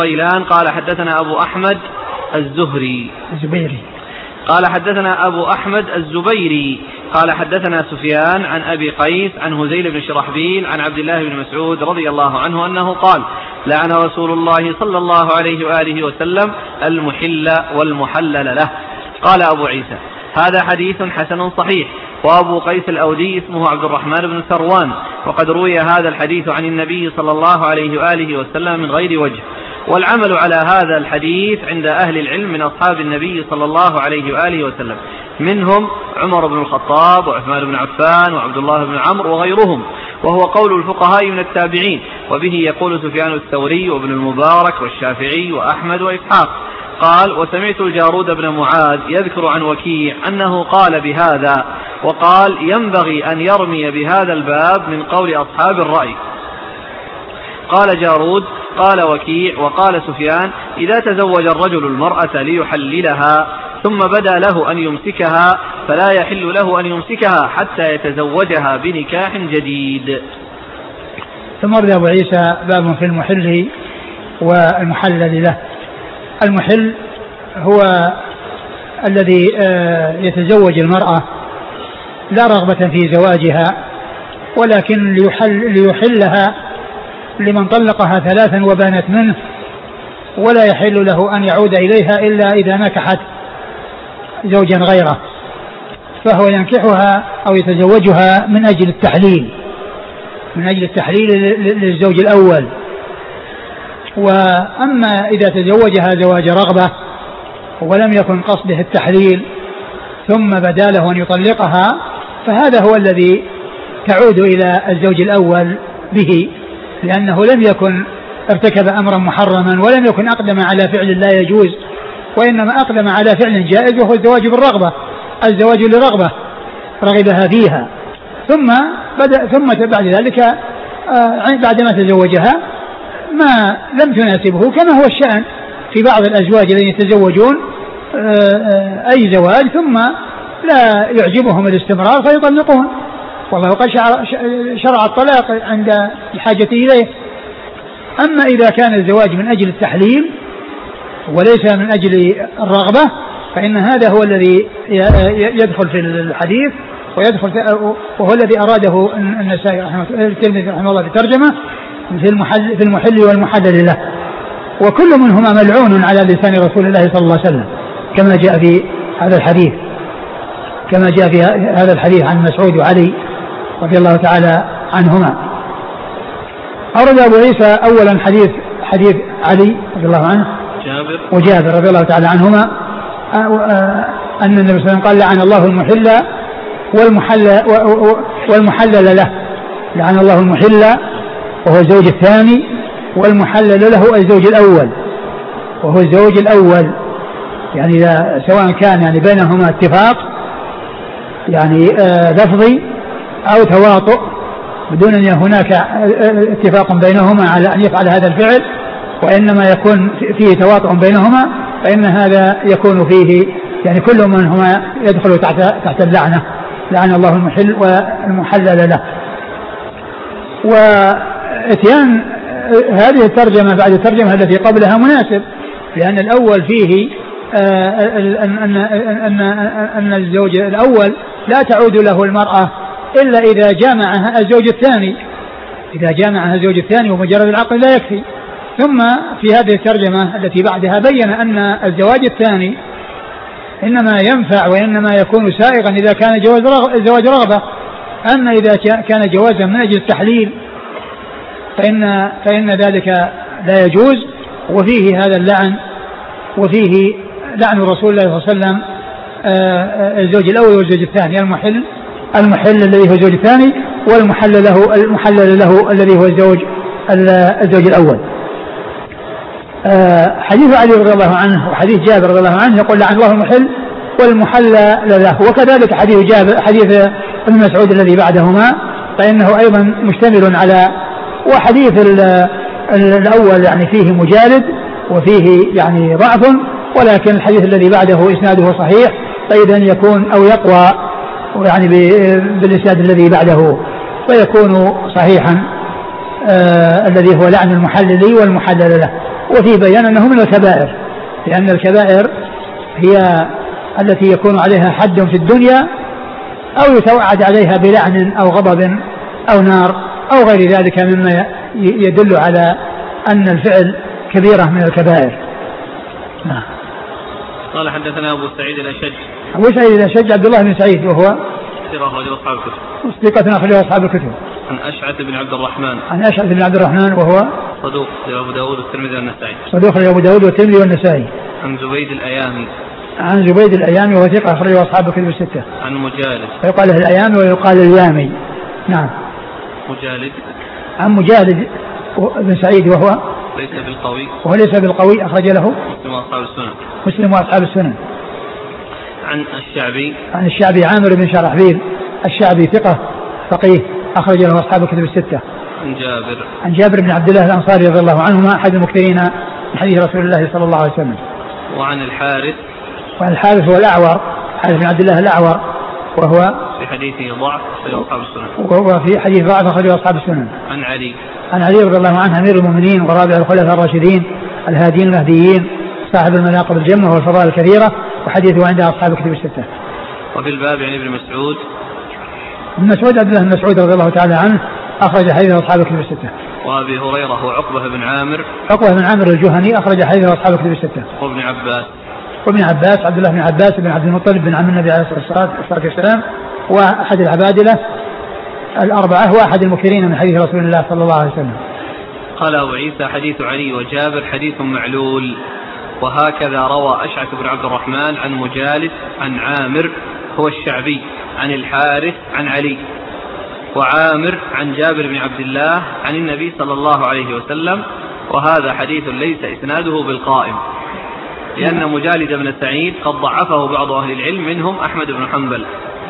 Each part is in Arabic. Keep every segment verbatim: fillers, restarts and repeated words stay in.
غيلان قال حدثنا أبو أحمد الزهري الزبيري قال حدثنا أبو أحمد الزبيري قال حدثنا سفيان عن أبي قيس عن هزيل بن شرحبيل عن عبد الله بن مسعود رضي الله عنه أنه قال لعن رسول الله صلى الله عليه وآله وسلم المحل والمحلل له. قال أبو عيسى هذا حديث حسن صحيح. وأبو قيس الأودي اسمه عبد الرحمن بن سروان، وقد روي هذا الحديث عن النبي صلى الله عليه وآله وسلم من غير وجه. والعمل على هذا الحديث عند أهل العلم من أصحاب النبي صلى الله عليه وآله وسلم، منهم عمر بن الخطاب وعثمان بن عفان وعبد الله بن عمرو وغيرهم، وهو قول الفقهاء من التابعين. وبه يقول سفيان الثوري وابن المبارك والشافعي وأحمد وإسحاق. قال وسمعت الجارود بن معاذ يذكر عن وكيع أنه قال بهذا، وقال ينبغي أن يرمي بهذا الباب من قول أصحاب الرأي. قال جارود قال وكيع وقال سفيان إذا تزوج الرجل المرأة ليحللها ثم بدا له أن يمسكها فلا يحل له أن يمسكها حتى يتزوجها بنكاح جديد. ثم أبدأ أبو عيسى باب في المحل والمحلل له. المحل هو الذي يتزوج المرأة لا رغبة في زواجها، ولكن ليحل ليحلها لمن طلقها ثلاثا وبانت منه، ولا يحل له أن يعود إليها إلا إذا نكحت زوجا غيره، فهو ينكحها أو يتزوجها من أجل التحليل من أجل التحليل للزوج الأول. وأما إذا تزوجها زواج رغبة ولم يكن قصده التحليل ثم بدا له أن يطلقها، فهذا هو الذي تعود إلى الزوج الأول به، لأنه لم يكن ارتكب أمرا محرما ولم يكن أقدم على فعل لا يجوز، وإنما أقدم على فعل جائز وهو الزواج بالرغبة، الزواج لرغبة رغبها فيها، ثم بدأ ثم بعد ذلك بعدما تزوجها ما لم تناسبه، كما هو الشأن في بعض الأزواج الذين يتزوجون أي زواج ثم لا يعجبهم الاستمرار فيطلقون، والله قد شرع الطلاق عند الحاجة إليه. أما إذا كان الزواج من أجل التحليل وليس من أجل الرغبة فإن هذا هو الذي يدخل في الحديث ويدخل في وهو الذي أراده النسائي رحمه الترمذي رحمه الله في الترجمة في المحل في المحل والمحلل له، وكل منهما ملعون على لسان رسول الله صلى الله عليه وسلم كما جاء في هذا الحديث كما جاء في هذا الحديث عن مسعود وعلي رضي الله تعالى عنهما. أورد أبو عيسى أولا حديث حديث علي رضي الله عنه جابر وجابر رضي الله تعالى عنهما أن النبي صلى الله عليه وسلم قال لعن الله المحل والمحل والمحلل له. لعن الله المحل وهو الزوج الثاني، والمحلل له الزوج الأول وهو الزوج الأول، يعني سواء كان يعني بينهما اتفاق يعني آه لفظي أو تواطؤ بدون أن هناك اتفاق بينهما على أن يفعل هذا الفعل، وإنما يكون فيه تواطؤ بينهما، فإن هذا يكون فيه يعني كل منهما يدخل تحت تحت اللعنة. لعن الله المحل والمحلل له. واتيان هذه الترجمة بعد الترجمة التي قبلها مناسب، لأن الأول فيه أن أن أن الزوج الأول لا تعود له المرأة إلا إذا جامعها الزوج الثاني، إذا جامعها الزوج الثاني ومجرد العقد لا يكفي. ثم في هذه الترجمة التي بعدها بين أن الزواج الثاني إنما ينفع وإنما يكون سائغا إذا كان جواز الزواج رغبة، أما إذا كان جوازا من أجل التحليل فإن فإن ذلك لا يجوز، وفيه هذا اللعن، وفيه لعن رسول الله صلى الله عليه وسلم الزوج الأول والزوج الثاني، المحل المحل الذي هو الزوج الثاني، والمحلل له المحلل له الذي هو الزوج الزوج الأول. حديث علي رضي الله عنه وحديث جابر رضي الله عنه يقول لعن الله المحل والمحلل له، وكذلك حديث جابر حديث ابن مسعود الذي بعدهما فإنه أيضا مشتمل على، وحديث الأول يعني فيه مجالد وفيه يعني ضعف، ولكن الحديث الذي بعده إسناده صحيح، فإذا يكون أو يقوى يعني بالإسناد الذي بعده فيكون صحيحا آه الذي هو لعن المحلل والمحلل له. وفي بيان أنه من الكبائر، لأن الكبائر هي التي يكون عليها حد في الدنيا أو يتوعد عليها بلعن أو غضب أو نار أو غير ذلك مما يدل على أن الفعل كبيرة من الكبائر. نعم. قال حدثنا أبو سعيد الأشج. أبو سعيد الأشج عبد الله بن سعيد وهو ثقة أخرجه أصحاب الكتب. ثقة أخرجه أصحاب الكتب. عن أشعث بن عبد الرحمن. عن أشعث بن عبد الرحمن وهو صدوق أبو داود والترمذي والنسائي. صدوق أبو داود والترمذي والنسائي. عن زبيد الأيامي. عن زبيد الأيامي وهو ثقة أخرجه أصحاب الكتب الستة. عن مجالد. ويقال له الأيامي ويقال اليامي. نعم. مجالد. عن مجالد بن سعيد وهو ليس بالقوي. وهو ليس بالقوي أخرج له مسلم وأصحاب السنن. مسلم وأصحاب السنن. عن الشعبي. عن الشعبي عامر بن شرحبيل الشعبي ثقة فقيه أخرج له أصحاب الكتب الستة. عن جابر. عن جابر بن عبد الله الأنصاري رضي الله عنهما أحد المكثرين من حديث رسول الله صلى الله عليه وسلم. وعن الحارث. وعن الحارث هو الأعور حارث بن عبد الله الأعور وهو في حديثه ضعف أخرجه أصحاب السنن. وهو في حديث ضعف أخرجه أصحاب السنن. عن علي. عن علي رضي الله عنه أمير المؤمنين ورابع الخلفاء الراشدين الهادين المهديين صاحب المناقب الجمة والفضائل الكثيرة وحديثه عند أصحاب الكتب الستة. وفي الباب عن ابن مسعود. ابن مسعود عبد الله بن مسعود رضي الله تعالى عنه أخرج حديث أصحاب الكتب الستة. وأبي هريرة هو عقبة بن عامر. عقبة بن عامر الجهني أخرج حديث أصحاب الكتب الستة. وابن عباس. وابن عباس عبد الله بن عباس بن عبد المطلب بن عم النبي عليه الصلاة والسلام وأحد العبادلة الأربعة واحد المكثرين من حديث رسول الله صلى الله عليه وسلم. قال أبو عيسى حديث علي وجابر حديث معلول. وهكذا روى أشعث بن عبد الرحمن عن مجالد عن عامر هو الشعبي عن الحارث عن علي وعامر عن جابر بن عبد الله عن النبي صلى الله عليه وسلم. وهذا حديث ليس إسناده بالقائم لأن مجالد بن سعيد قد ضعفه بعض أهل العلم منهم أحمد بن حنبل.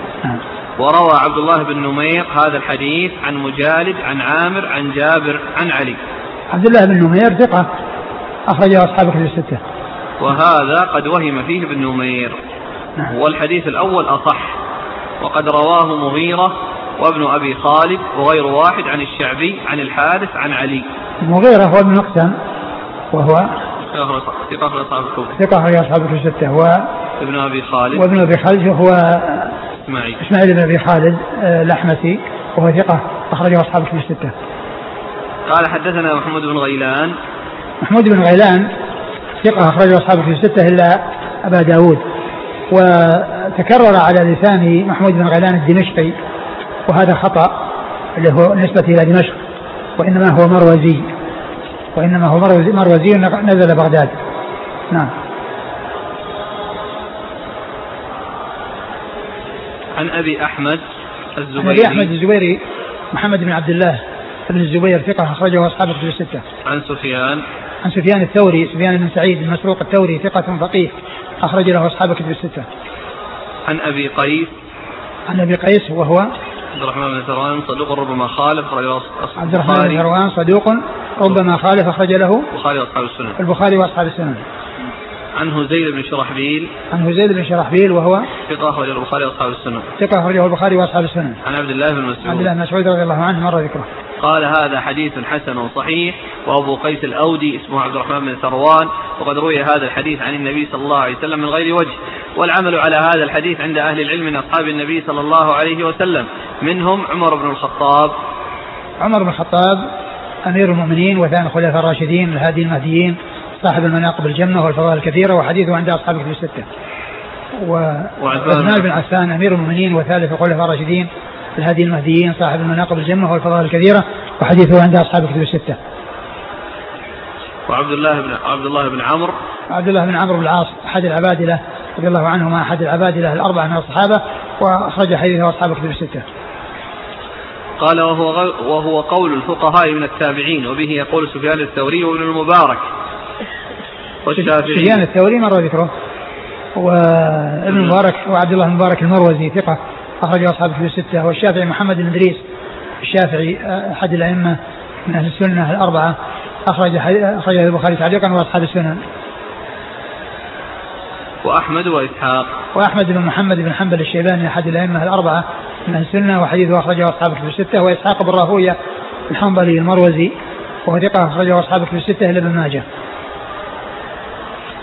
وروى عبد الله بن نمير هذا الحديث عن مجالد عن عامر عن جابر عن علي. عبد الله بن نمير ثقة أخرجه أصحاب الكتب الستة. وهذا قد وهم فيه ابن نمير. والحديث الأول أصح وقد رواه مغيرة وابن أبي خالد وغير واحد عن الشعبي عن الحارث عن علي. مغيرة هو ابن مقسم وهو ثقة أخرج أصحاب الكتب. ثقة أخرج أصحاب الكتب الستة. وابن أبي خالد وابن أبي خالد هو إسماعيل إسماعيل بن أبي خالد الأحمسي وهو ثقة أخرج أصحاب الكتب الستة. قال حدثنا محمود بن غيلان. محمود بن غيلان ثقة أخرج أصحاب الكتب الستة إلا أبا داود. وتكرر على لسان محمود بن غيلان الدمشقي وهذا خطأ اللي هو نسبة إلى دمشق وإنما هو مروزي وإنما هو مروزي, مروزي نزل بغداد. نعم. عن أبي أحمد الزبيري. أبي أحمد الزبيري محمد بن عبد الله بن الزبير ثقة أخرجه أصحاب الكتب الستة. عن سفيان. عن سفيان الثوري سفيان بن سعيد المسروق الثوري ثقة فقيه أخرج له أصحاب الكتب الستة. عن أبي قيس. عن أبي قيس وهو عبد الرحمن بن ثروان صدوق ربما خالف أخرج عبد الرحمن بن ثروان صدوق ربما خالف أخرج له البخاري وأصحاب السنن. البخاري وأصحاب السنن. عن هزيل بن شرحبيل. عن هزيل بن شرحبيل وهو ثقة أخرجه البخاري وأصحاب السنن. ثقة أخرجه البخاري وأصحاب السنن. عن عبد الله بن مسعود. عبد الله بن مسعود رضي الله عنه مر ذكره. قال هذا حديث حسن صحيح. وأبو قيس الأودي اسمه عبد الرحمن بن ثروان وقد روي هذا الحديث عن النبي صلى الله عليه وسلم من غير وجه. والعمل على هذا الحديث عند أهل العلم من أصحاب النبي صلى الله عليه وسلم منهم عمر بن الخطاب. عمر بن الخطاب أمير المؤمنين وثاني الخلفاء الراشدين الهادي المهديين صاحب المناقب الجمة والفضائل الكثيرة وحديثه عند أصحاب الكتب الستة. وعثمان بن عفان أمير المؤمنين وثالث الخلفاء الراشدين الهادي المهديين صاحب المناقب الجمة والفضائل الكثيرة وحديثه عند أصحاب الكتب الستة. وعبد الله بن عبد الله بن عمرو. عبد الله بن عمرو بن العاص أحد العبادلة رضي الله عنهما أحد العبادلة الأربعة من الصحابة وأخرج حديثه أصحاب الكتب الستة. قال وهو وهو قول الفقهاء من التابعين وبه يقول سفيان الثوري وابن المبارك والشافعي. سفيان الثوري مر ذكره وابن المبارك وعبد الله بن المبارك المروزي ثقة أخرج أصحاب الكتب الستة. والشافعي محمد بن إدريس الشافعي أحد الأئمة من أهل السنة الأربعة أخرج أخرجه البخاري تعليقا وأصحاب السنن. وأحمد وإسحاق. وأحمد بن محمد بن حنبل الشيباني أحد الأئمة الأربعة من أهل السنة وحديثه أخرجه أصحاب الكتب الستة. وإسحاق بن راهويه الحنبلي المروزي وهو ثقة أخرجه أصحاب الكتب الستة إلا ابن ماجه.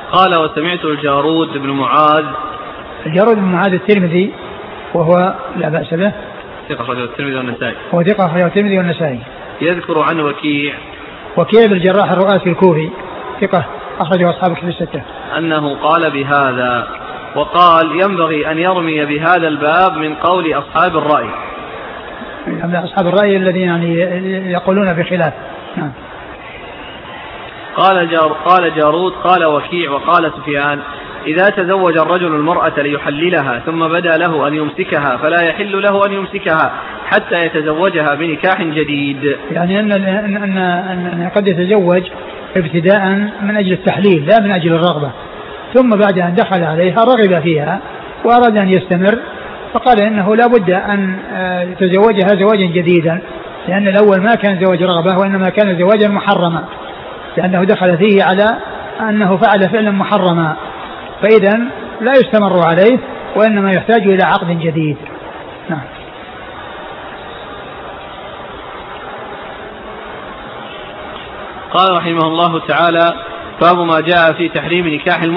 قال وسمعت الجارود بن معاذ. الجارود بن معاذ الترمذي وهو لا بأس به، ثقة أخرجه الترمذي والنسائي. هو ثقة أخرجه الترمذي والنسائي. يذكر عن وكيع. وكيع بن الجراح الرؤاسي الكوفي ثقة أخرجه أصحاب الكتب الستة. أنه قال بهذا، وقال ينبغي أن يرمي بهذا الباب من قول أصحاب الرأي. يعني أصحاب الرأي الذين يعني يقولون بخلاف. نعم. قال جار قال جارود قال وكيع وقال سفيان إذا تزوج الرجل المرأة ليحللها ثم بدا له أن يمسكها فلا يحل له أن يمسكها حتى يتزوجها بنكاح جديد. يعني أن, أن, أن, أن قد يتزوج ابتداء من أجل التحليل لا من أجل الرغبة، ثم بعد أن دخل عليها رغب فيها وأراد أن يستمر فقال إنه لا بد أن يتزوجها زواجا جديدا، لأن الأول ما كان زواج رغبة وإنما كان زواجا محرما، لأنه دخل فيه على أنه فعل فعلا محرما، فإذا لا يستمر عليه وإنما يحتاج إلى عقد جديد. نعم. قال رحمه الله تعالى باب ما جاء في تحريم نكاح